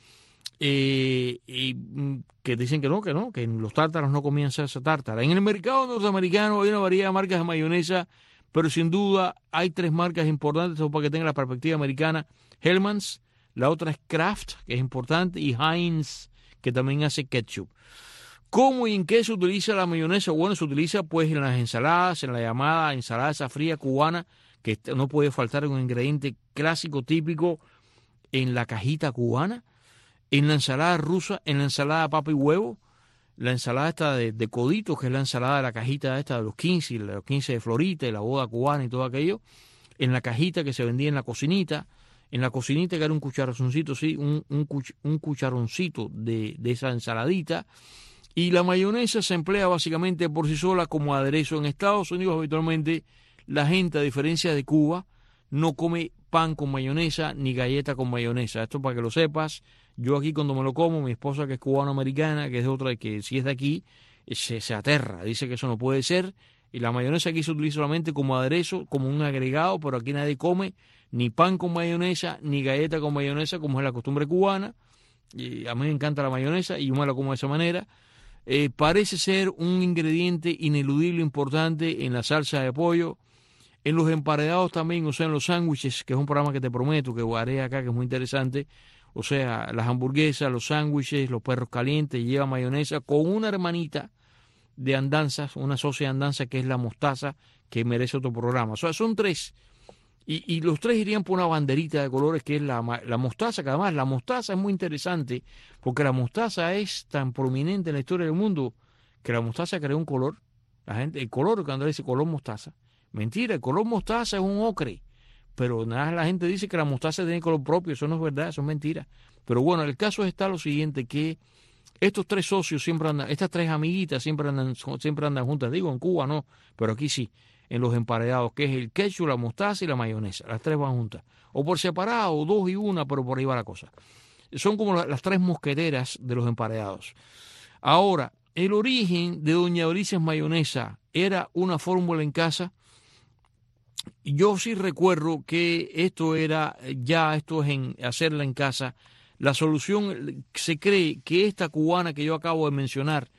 eh, y, que dicen que no, que no, que los tártaros no comían salsa tártara. En el mercado norteamericano hay una variedad de marcas de mayonesa, pero sin duda hay tres marcas importantes para que tengan la perspectiva americana. Hellmann's, la otra es Kraft, que es importante, y Heinz, que también hace ketchup. ¿Cómo y en qué se utiliza la mayonesa? Bueno, se utiliza pues en las ensaladas, en la llamada ensalada esa fría cubana, que no puede faltar un ingrediente clásico típico en la cajita cubana, en la ensalada rusa, en la ensalada papa y huevo, la ensalada esta de, de coditos, que es la ensalada de la cajita esta de los quince, de los quince de Florita y la boda cubana y todo aquello, en la cajita que se vendía en la cocinita, en la cocinita que era un cucharoncito, sí, un, un, cuch, un cucharoncito de, de esa ensaladita. Y la mayonesa se emplea básicamente por sí sola como aderezo. En Estados Unidos habitualmente la gente, a diferencia de Cuba, no come pan con mayonesa ni galleta con mayonesa. Esto para que lo sepas. Yo aquí cuando me lo como, mi esposa que es cubano-americana, que es de otra, que si es de aquí, se, se aterra. Dice que eso no puede ser. Y la mayonesa aquí se utiliza solamente como aderezo, como un agregado, pero aquí nadie come ni pan con mayonesa, ni galleta con mayonesa, como es la costumbre cubana. Y a mí me encanta la mayonesa y yo me la como de esa manera. Eh, parece ser un ingrediente ineludible importante en la salsa de pollo, en los emparedados también, o sea, en los sándwiches, que es un programa que te prometo que haré acá, que es muy interesante. O sea, las hamburguesas, los sándwiches, los perros calientes, lleva mayonesa con una hermanita de andanzas, una socia de andanza que es la mostaza, que merece otro programa. O sea, son tres. Y, y los tres irían por una banderita de colores que es la, la mostaza, que además la mostaza es muy interesante porque la mostaza es tan prominente en la historia del mundo que la mostaza creó un color. La gente, el color, cuando dice color mostaza, mentira, el color mostaza es un ocre, pero nada, la gente dice que la mostaza tiene color propio, eso no es verdad, eso es mentira. Pero bueno, el caso está lo siguiente, que estos tres socios siempre andan, estas tres amiguitas siempre andan, siempre andan juntas, digo en Cuba no, pero aquí sí, en los emparedados, que es el ketchup, la mostaza y la mayonesa, las tres van juntas, o por separado, dos y una, pero por ahí va la cosa. Son como las tres mosqueteras de los emparedados. Ahora, el origen de Doña Dorices Mayonesa era una fórmula en casa. Yo sí recuerdo que esto era, ya esto es en hacerla en casa. La solución, se cree que esta cubana que yo acabo de mencionar,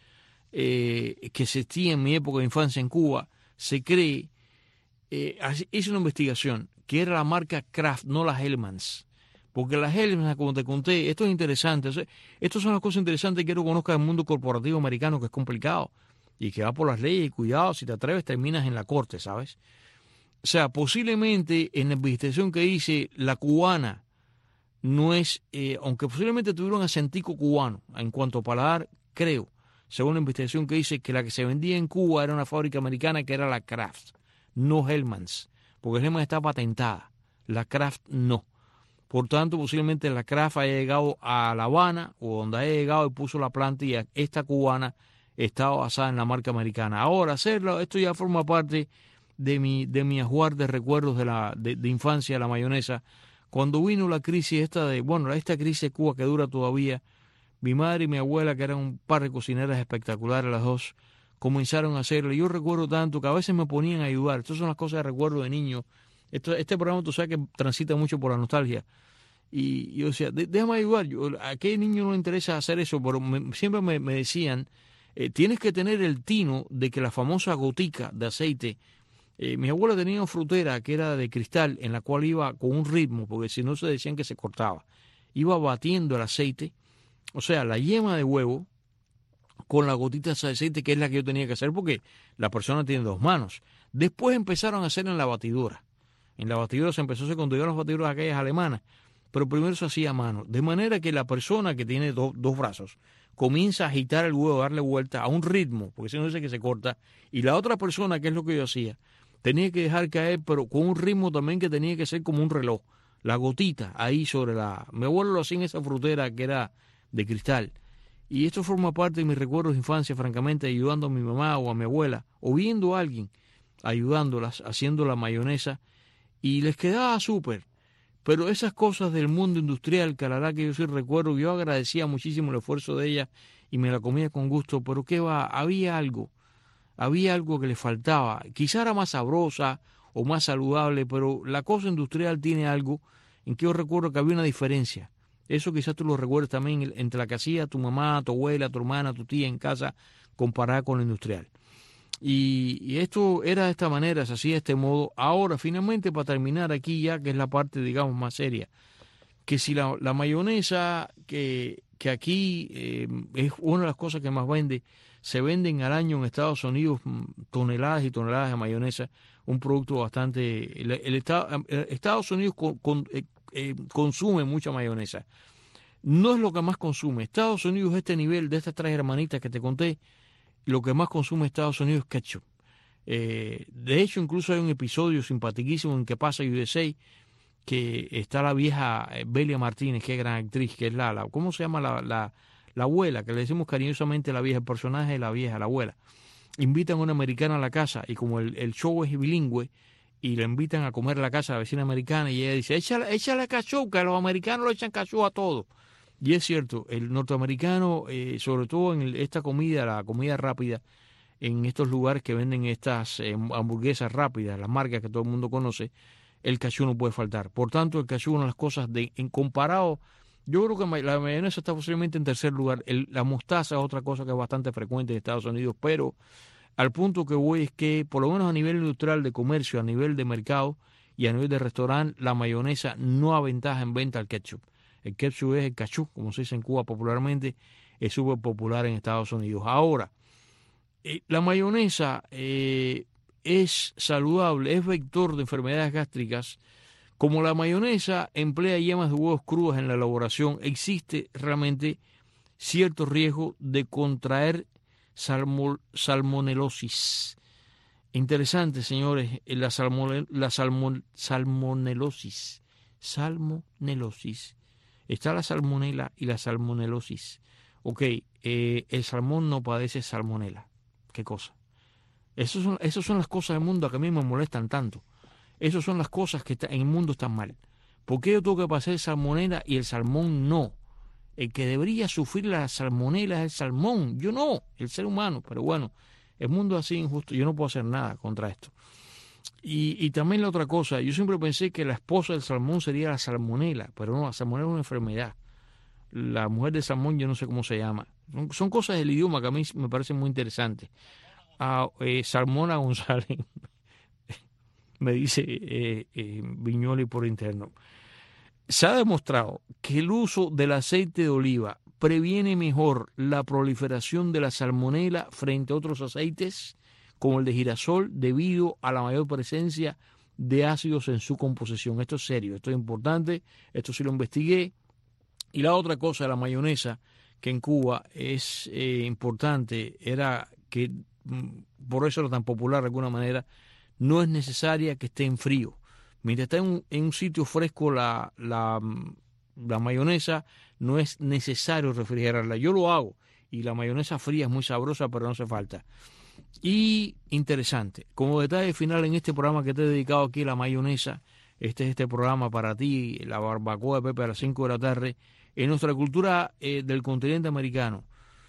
eh, que existía en mi época de infancia en Cuba, se cree, eh, hice una investigación, que era la marca Kraft, no las Hellmann's. Porque las Hellmann's, como te conté, esto es interesante. O sea, estas son las cosas interesantes que quiero que conozcas del mundo corporativo americano, que es complicado y que va por las leyes. Y cuidado, si te atreves, terminas en la corte, ¿sabes? O sea, posiblemente en la investigación que hice, la cubana no es, eh, aunque posiblemente tuviera un acentico cubano en cuanto a paladar, creo, según la investigación que hice, que la que se vendía en Cuba era una fábrica americana que era la Kraft, no Hellmann's, porque Hellmann's está patentada, la Kraft no. Por tanto, posiblemente la Kraft haya llegado a La Habana o donde haya llegado y puso la planta y esta cubana estaba basada en la marca americana. Ahora, hacerlo, esto ya forma parte de mi, de mi ajuar de recuerdos de, la, de, de infancia, la mayonesa. Cuando vino la crisis esta de, bueno, esta crisis de Cuba que dura todavía, mi madre y mi abuela, que eran un par de cocineras espectaculares las dos, comenzaron a hacerlo. Yo recuerdo tanto que a veces me ponían a ayudar. Estas son las cosas de recuerdo de niño. Esto, este programa, tú sabes que transita mucho por la nostalgia. Y yo decía, déjame ayudar. Yo, ¿a qué niño no le interesa hacer eso? Pero me, siempre me, me decían, eh, tienes que tener el tino de que la famosa gotica de aceite. Eh, mi abuela tenía una frutera que era de cristal, en la cual iba con un ritmo, porque si no se decían que se cortaba. Iba batiendo el aceite, o sea, la yema de huevo con la gotita de aceite, que es la que yo tenía que hacer, porque la persona tiene dos manos. Después empezaron a hacer en la batidora. En la batidora se empezó a hacer cuando llegaron las batidoras aquellas alemanas, pero primero se hacía a mano. De manera que la persona que tiene do, dos brazos comienza a agitar el huevo, a darle vuelta a un ritmo, porque si no dice que se corta, y la otra persona, que es lo que yo hacía, tenía que dejar caer, pero con un ritmo también que tenía que ser como un reloj. La gotita ahí sobre la... Mi abuelo lo hacía en esa frutera que era de cristal. Y esto forma parte de mis recuerdos de infancia, francamente, ayudando a mi mamá o a mi abuela, o viendo a alguien ayudándolas, haciendo la mayonesa, y les quedaba súper. Pero esas cosas del mundo industrial, que a la verdad que yo sí recuerdo, yo agradecía muchísimo el esfuerzo de ella y me la comía con gusto, pero qué va, había algo, había algo que le faltaba. Quizá era más sabrosa o más saludable, pero la cosa industrial tiene algo en que yo recuerdo que había una diferencia. Eso quizás tú lo recuerdas también entre la que hacía tu mamá, tu abuela, tu hermana, tu tía en casa, comparada con la industrial. Y, y esto era de esta manera, se hacía de este modo. Ahora, finalmente, para terminar aquí ya, que es la parte, digamos, más seria, que si la, la mayonesa, que, que aquí eh, es una de las cosas que más vende, se venden al año en Estados Unidos toneladas y toneladas de mayonesa, un producto bastante... El, el, Estado, el Estados Unidos con, con, eh, eh, consume mucha mayonesa. No es lo que más consume. Estados Unidos, este nivel de estas tres hermanitas que te conté, lo que más consume Estados Unidos es ketchup. Eh, de hecho, incluso hay un episodio simpaticísimo en que pasa U S A, que está la vieja Belia Martínez, que es gran actriz, que es la, la ¿cómo se llama? La, la, la abuela, que le decimos cariñosamente la vieja, el personaje de la vieja, la abuela. Invitan a una americana a la casa y como el, el show es bilingüe y le invitan a comer a la casa de la vecina americana y ella dice, échale, échale ketchup, que los americanos le echan ketchup a todo. Y es cierto, el norteamericano, eh, sobre todo en esta comida, la comida rápida, en estos lugares que venden estas eh, hamburguesas rápidas, las marcas que todo el mundo conoce, el cachú no puede faltar. Por tanto, el cachú es una de las cosas, de, en comparado, yo creo que la mayonesa está posiblemente en tercer lugar. El, la mostaza es otra cosa que es bastante frecuente en Estados Unidos, pero al punto que voy es que, por lo menos a nivel industrial de comercio, a nivel de mercado y a nivel de restaurante, la mayonesa no aventaja en venta al ketchup. El ketchup es el cachú, como se dice en Cuba popularmente, es súper popular en Estados Unidos. Ahora, eh, la mayonesa eh, es saludable, es vector de enfermedades gástricas. Como la mayonesa emplea yemas de huevos crudas en la elaboración, existe realmente cierto riesgo de contraer salmo, salmonelosis. Interesante, señores, la, salmone, la salmon, salmonelosis. Salmonelosis. Está la salmonela y la salmonelosis. Ok, eh, el salmón no padece salmonela. ¿Qué cosa? Esas son, esas son las cosas del mundo que a mí me molestan tanto. Esas son las cosas que está, en el mundo están mal. ¿Por qué yo tengo que pasar salmonela y el salmón no? El que debería sufrir la salmonela es el salmón, yo no, el ser humano. Pero bueno, el mundo es así injusto, yo no puedo hacer nada contra esto. Y, y también la otra cosa, yo siempre pensé que la esposa del salmón sería la salmonela, pero no, la salmonela es una enfermedad. La mujer del salmón yo no sé cómo se llama. Son, son cosas del idioma que a mí me parecen muy interesantes. Ah, eh, Salmona González me dice eh, eh, Viñoli por interno. Se ha demostrado que el uso del aceite de oliva previene mejor la proliferación de la salmonela frente a otros aceites como el de girasol debido a la mayor presencia de ácidos en su composición. Esto es serio, esto es importante, esto sí lo investigué. Y la otra cosa de la mayonesa que en Cuba es eh, importante era que, por eso era tan popular de alguna manera, no es necesaria que esté en frío. Mientras está en un, en un sitio fresco la, la, la mayonesa, no es necesario refrigerarla. Yo lo hago y la mayonesa fría es muy sabrosa, pero no hace falta. Y interesante, como detalle final en este programa que te he dedicado aquí a la mayonesa, este es este programa para ti, la barbacoa de Pepe a las cinco de la tarde, en nuestra cultura eh, del continente americano.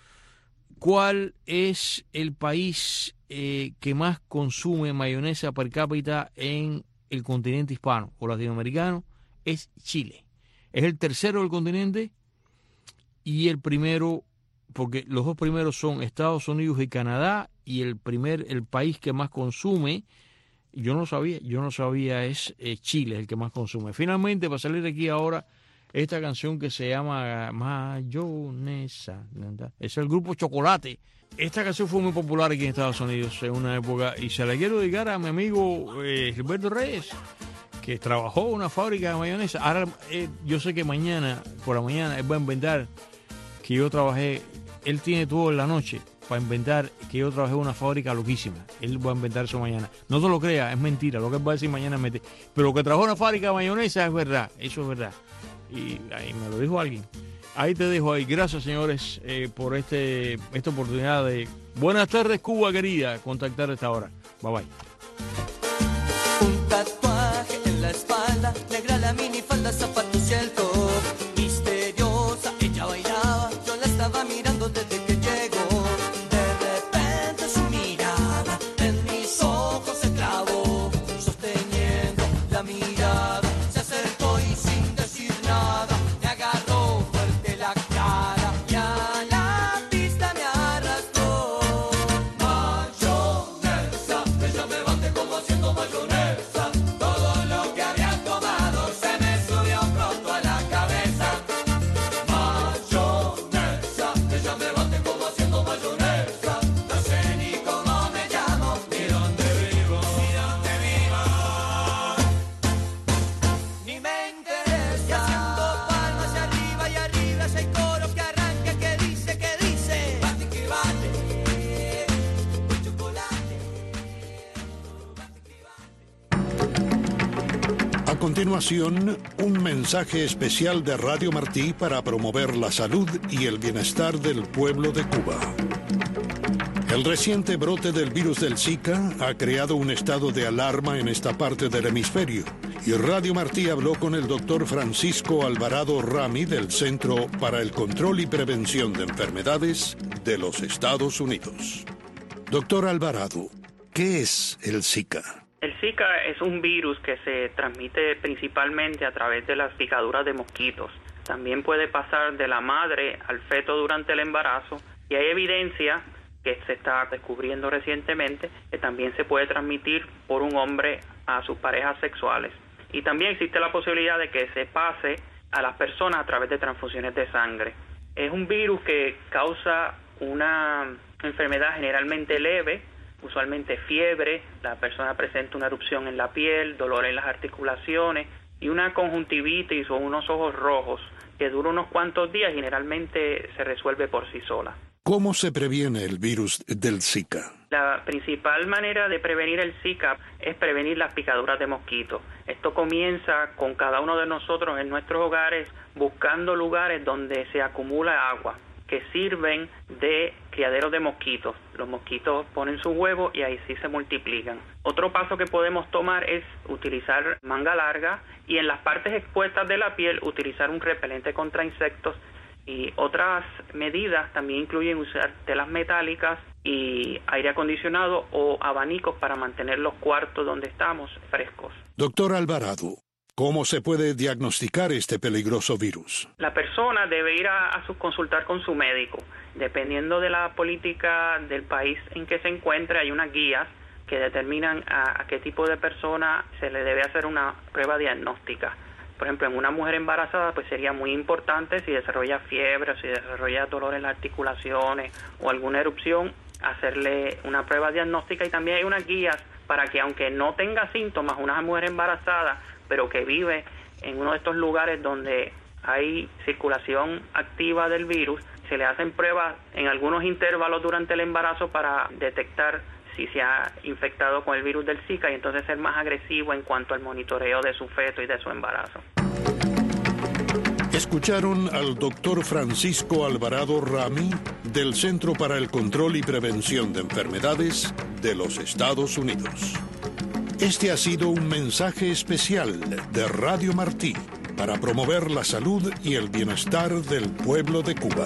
¿Cuál es el país eh, que más consume mayonesa per cápita en el continente hispano o latinoamericano? Es Chile. Es el tercero del continente y el primero, porque los dos primeros son Estados Unidos y Canadá, y el primer, el país que más consume, yo no sabía, yo no sabía, es eh, Chile el que más consume. Finalmente, para salir de aquí ahora, esta canción que se llama Mayonesa, es el grupo Chocolate. Esta canción fue muy popular aquí en Estados Unidos en una época y se la quiero dedicar a mi amigo eh, Gilberto Reyes, que trabajó en una fábrica de mayonesa. Ahora eh, yo sé que mañana, por la mañana, él va a inventar que yo trabajé, él tiene todo en la noche para inventar que yo trabajé en una fábrica loquísima. Él va a inventar eso mañana. No te lo creas, es mentira, lo que él va a decir mañana es mentira. Pero que trabajó en una fábrica de mayonesa es verdad, eso es verdad. Y ahí me lo dijo alguien. Ahí te dejo ahí. Gracias, señores, eh, por este esta oportunidad de... Buenas tardes, Cuba querida. Contactar a esta hora. Bye, bye. Un tatuaje en la espalda, negra la minifalda, zapatos y el top. Misteriosa, ella bailaba, yo la estaba mirando desde que llegó. De repente su mirada en mis ojos se clavó, sosteniendo la mirada. Se acercó y sin decir nada, me agarró fuerte la cara y a la pista me arrastró. Mayonesa, ella me bate como haciendo mayonesa. Todo lo que había tomado se me subió pronto a la cabeza. Mayonesa, ella me bate como haciendo mayonesa. No sé ni cómo me llamo, ni dónde vivo, ni dónde vivo, ni me interesa. Y haciendo palmas hacia arriba y arriba, si hay coro que arranca, que dice, que dice, bate que bate, con chocolate, bate que bate. A continuación, un mensaje especial de Radio Martí para promover la salud y el bienestar del pueblo de Cuba. El reciente brote del virus del Zika ha creado un estado de alarma en esta parte del hemisferio, y Radio Martí habló con el doctor Francisco Alvarado Rami del Centro para el Control y Prevención de Enfermedades de los Estados Unidos. Doctor Alvarado, ¿qué es el Zika? El Zika es un virus que se transmite principalmente a través de las picaduras de mosquitos. También puede pasar de la madre al feto durante el embarazo, y hay evidencia que se está descubriendo recientemente que también se puede transmitir por un hombre a sus parejas sexuales. Y también existe la posibilidad de que se pase a las personas a través de transfusiones de sangre. Es un virus que causa una enfermedad generalmente leve, usualmente fiebre, la persona presenta una erupción en la piel, dolor en las articulaciones y una conjuntivitis o unos ojos rojos que dura unos cuantos días y generalmente se resuelve por sí sola. ¿Cómo se previene el virus del Zika? La principal manera de prevenir el Zika es prevenir las picaduras de mosquitos. Esto comienza con cada uno de nosotros en nuestros hogares buscando lugares donde se acumula agua, que sirven de criaderos de mosquitos. Los mosquitos ponen sus huevos y ahí sí se multiplican. Otro paso que podemos tomar es utilizar manga larga y en las partes expuestas de la piel utilizar un repelente contra insectos. Y otras medidas también incluyen usar telas metálicas y aire acondicionado o abanicos para mantener los cuartos donde estamos frescos. Doctor Alvarado, ¿cómo se puede diagnosticar este peligroso virus? La persona debe ir a, a su, consultar con su médico. Dependiendo de la política del país en que se encuentre, hay unas guías que determinan a, a qué tipo de persona se le debe hacer una prueba diagnóstica. Por ejemplo, en una mujer embarazada, pues sería muy importante si desarrolla fiebre o si desarrolla dolor en las articulaciones o alguna erupción, hacerle una prueba diagnóstica. Y también hay unas guías para que, aunque no tenga síntomas, una mujer embarazada, pero que vive en uno de estos lugares donde hay circulación activa del virus, se le hacen pruebas en algunos intervalos durante el embarazo para detectar si se ha infectado con el virus del Zika y entonces ser más agresivo en cuanto al monitoreo de su feto y de su embarazo. Escucharon al doctor Francisco Alvarado Rami del Centro para el Control y Prevención de Enfermedades de los Estados Unidos. Este ha sido un mensaje especial de Radio Martí para promover la salud y el bienestar del pueblo de Cuba.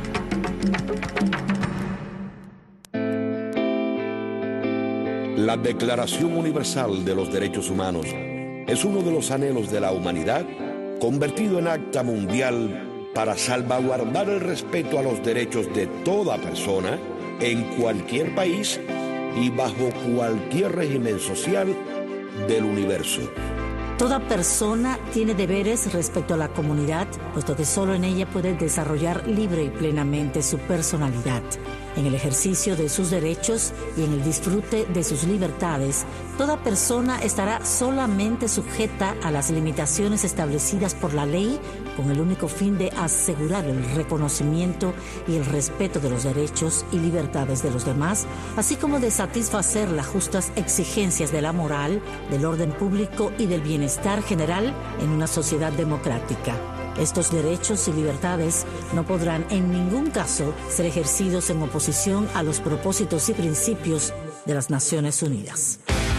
La Declaración Universal de los Derechos Humanos es uno de los anhelos de la humanidad convertido en acta mundial para salvaguardar el respeto a los derechos de toda persona en cualquier país y bajo cualquier régimen social del universo. Toda persona tiene deberes respecto a la comunidad, puesto que solo en ella puede desarrollar libre y plenamente su personalidad. En el ejercicio de sus derechos y en el disfrute de sus libertades, toda persona estará solamente sujeta a las limitaciones establecidas por la ley con el único fin de asegurar el reconocimiento y el respeto de los derechos y libertades de los demás, así como de satisfacer las justas exigencias de la moral, del orden público y del bienestar general en una sociedad democrática. Estos derechos y libertades no podrán en ningún caso ser ejercidos en oposición a los propósitos y principios de las Naciones Unidas.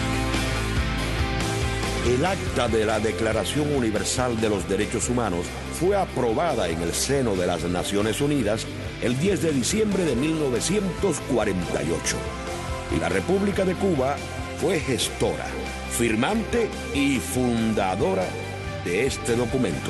El acta de la Declaración Universal de los Derechos Humanos fue aprobada en el seno de las Naciones Unidas el diez de diciembre de mil novecientos cuarenta y ocho. Y la República de Cuba fue gestora, firmante y fundadora de este documento.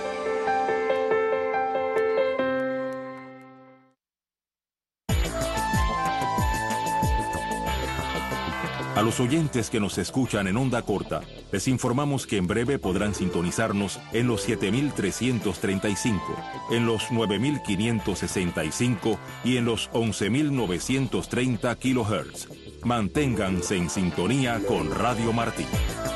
A los oyentes que nos escuchan en onda corta, les informamos que en breve podrán sintonizarnos en los siete mil trescientos treinta y cinco, en los nueve mil quinientos sesenta y cinco y en los once mil novecientos treinta kilohertz. Manténganse en sintonía con Radio Martí.